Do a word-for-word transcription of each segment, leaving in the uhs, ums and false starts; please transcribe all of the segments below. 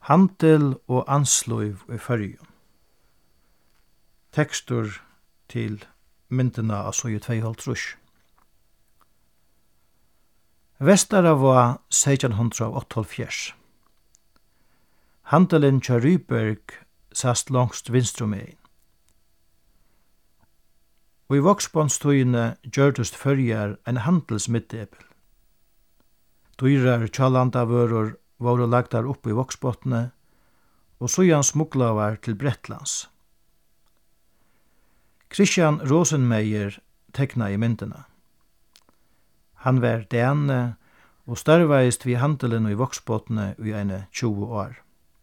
Handel og ansløyv i Føroyum. Tekstur til myndina av søgju tveyoghálvtrýss. Vestara var seytjan hundrað og áttaoghálvfjerðs. Handelen kja Ryberg sast langst vinstrumegin. Og i voksbåndstøyene gjørdust Føroyar ein handelsmiddepil. Dyrar tjallandavørur voru lagdar upp i voksbåtne, og søyan smuglavar til Bretlands. Christian Rosenmeyer tekna i myndina. Han var dane og starvaist vi handelen i voksbåtne i eine tjúgu år.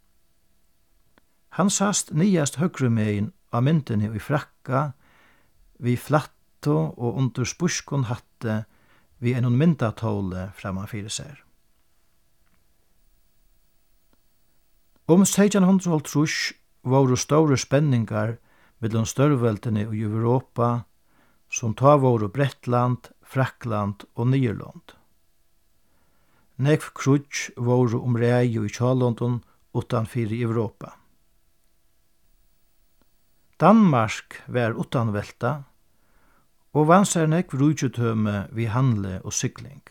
Han sast niast høgrumegin av myndini i frakka, vi flatto og under spuskon hatte vi en myndatåle framanfyrir seg. Om seytjan hundrað og hálvtrýss voru store spenningar mellom størveldene i Europa, som ta voru Bretland, Frakland og Nýrland. Nekv krutsk voru om reie i Tjalondon utanfyrir Europa. Danmark var utanvelta, og vansar nekv rúkjutøme vi handle og sykling.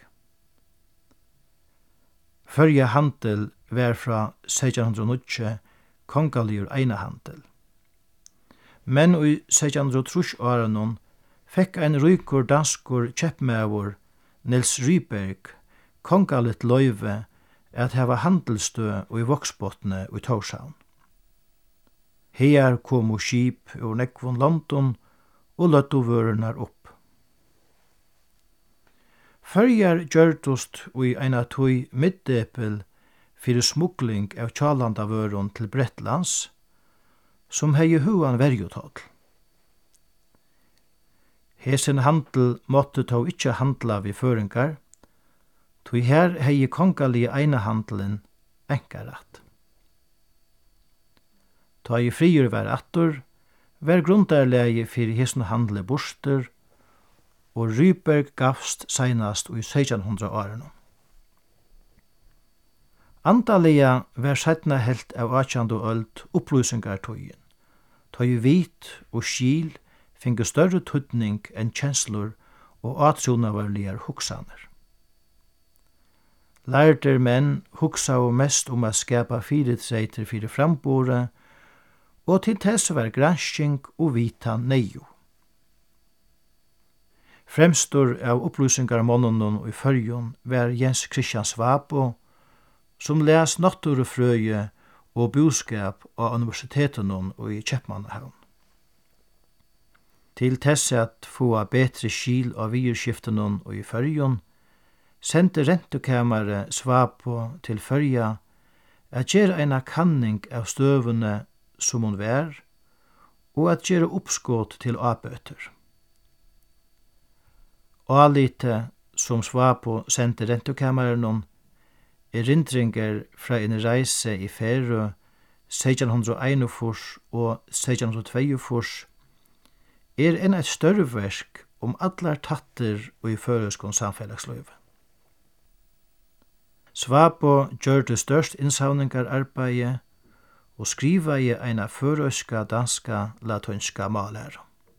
Førja handel var fra seytjan hundrað og níggju kongaligur einahandel. Men i seytjan hundrað og trýss-áranum fekk ein ríkur danskur kjeppmaður Niels Ryberg kongaligt loyve at hava handelsstøð og i voksbåtne og i Tórshavn. Her komu skip ur nekvun London og løttu vørunar upp. Føroyar gjørdust i eina tøy middepil fyrir smugling av tjalandavørun til Bretlands, som hei hugan verjutoll. Hesen handel måtte tå ikkje handla vi føringar, tøy her hei kongalige einahandelen enkarat. Ta i friur var attur, var grundarlegi fyrir hesen handle borster, og Ryberg gavst seinast i seytjan hundrað-árinum. Andalega var setna helt av átjandu öld upplýsingartøyin, ta i vit og skil fingu større tødning enn kjenslur og atrúnavarligar hugsanir. Lærder menn hugsaðu mest om at skapa fyrirtreitir fyrir frambore, og til tess var gransking og vita neiu. Fremstur av upplýsingarmonnunum i Føroyum var Jens Christian Svabo, som les naturfrøye og búskap av universitetunum og i Kjeppmannahavn. Til tess at få betre skil av virskiftunum og i Føroyum, sendte rentukamare Svabo til Føroya at gjere eina kanning av støvune som hon var, og at gjere oppskot til avbøter. Alite som Svabo sendte rentukamaren er rindringer fra en reise i Færø seytjan hundrað og einogfýrs og seytjan hundrað og tveyogfýrs er enn eit større verk om allar tatter og i føreskon samfellagsløyve. Svabo gjørte størst innsavningararbeid og skriva i eina førøska, danska, latinska malæra.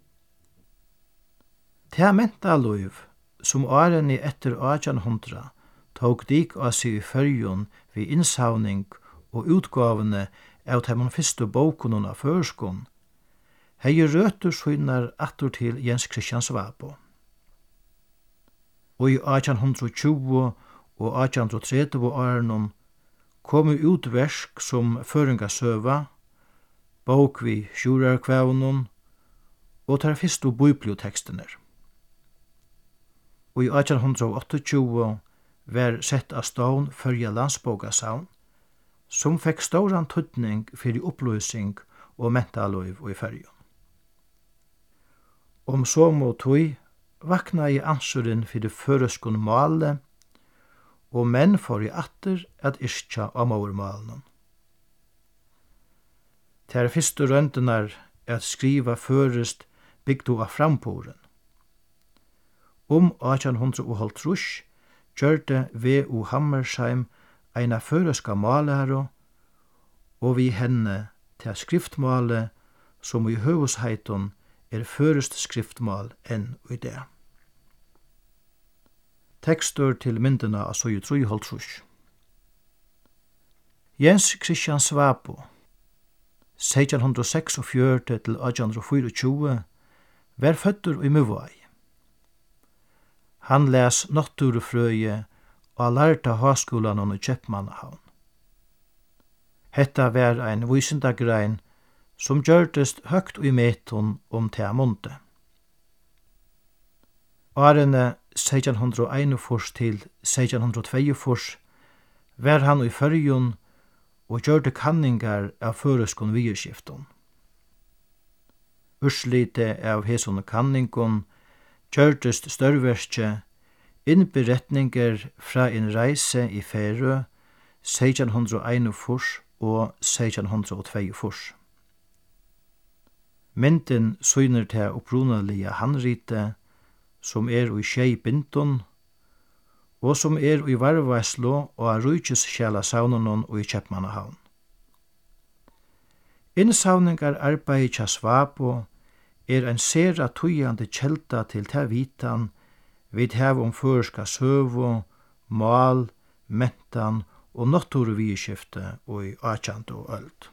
Ta mentaløyv som årene etter átjan hundrað tók dik av seg i Føroyum ved innsavning og utgavene av de fyrstu bókunum av førskon, hei røtur søgnar attur til Jens Christian Svabo. Og i átjan hundrað og tjúgu og átjan hundrað og tretivu årenum komu ut versk som Føroyingasøva, bók vi sjúrarkvævunum og tar fyrstu bibliotekstener. Og i átjan hundrað og áttaogtjúgu var sett av stån Føroya landsbókasavn, som fekk stóran tødning fyrir upplýsing og mentaløyv i Føroyum. Om så må tøy vakna i ansurin fyrir føreskun male, og menn får i atter at yrkja av móurmálinum. Ter fyrstu røndunar at skriva førest bygdu av framporen. Om átjan hundrað og hálvtrýss gjørte V. O. Hammershaimb eina føreska málæru og vi henne til skriftmålet som i høvusheiton er førest skriftmål enn i det. Tekstur til myndina av søju trúhalvtrýss. Jens Christian Svabo, seytjan hundrað og seksogfjøruti til átjan hundrað og fýraogtjúgu, var føddur í Miðvági. Han les náttúrufrøði á lærda háskúlanum í Keypmannahavn. Hetta var ein vísindagrein som gjørdist høgt í metum um ta munde. Árene seytjan hundrað og einogfýrs til seytjan hundrað og tveyogfýrs var han í Føroyum og gjørde kanningar av føroyskum viðurskiftum. Úrsliti av hesum kanningum gjørdist størverki innberetningar fra en reise i Færø seytjan hundrað og einogfýrs og seytjan hundrað og tveyogfýrs. Myndin sýnir ta upprunaliga handrite som er i sjei bindun, og som er i varvaislu og av ríkisskjalasavnunum og i Keypmannahavn. Innsavningar arbeid tja Svabo er ein sera tøyandi kjelda til ta vitan við hava um føroyska søgu, mál, mentan og náttúruviðurskifti og í átjandu øld.